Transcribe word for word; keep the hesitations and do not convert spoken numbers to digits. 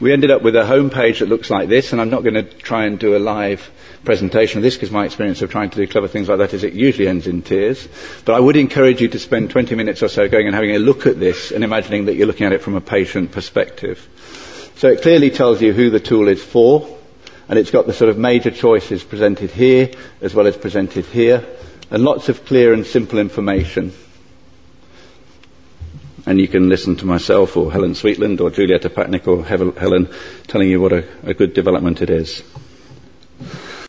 We ended up with a home page that looks like this, and I'm not going to try and do a live presentation of this because my experience of trying to do clever things like that is it usually ends in tears. But I would encourage you to spend twenty minutes or so going and having a look at this and imagining that you're looking at it from a patient perspective. So it clearly tells you who the tool is for, and it's got the sort of major choices presented here as well as presented here, and lots of clear and simple information. And you can listen to myself or Helen Sweetland or Julieta Patnick or Helen telling you what a, a good development it is.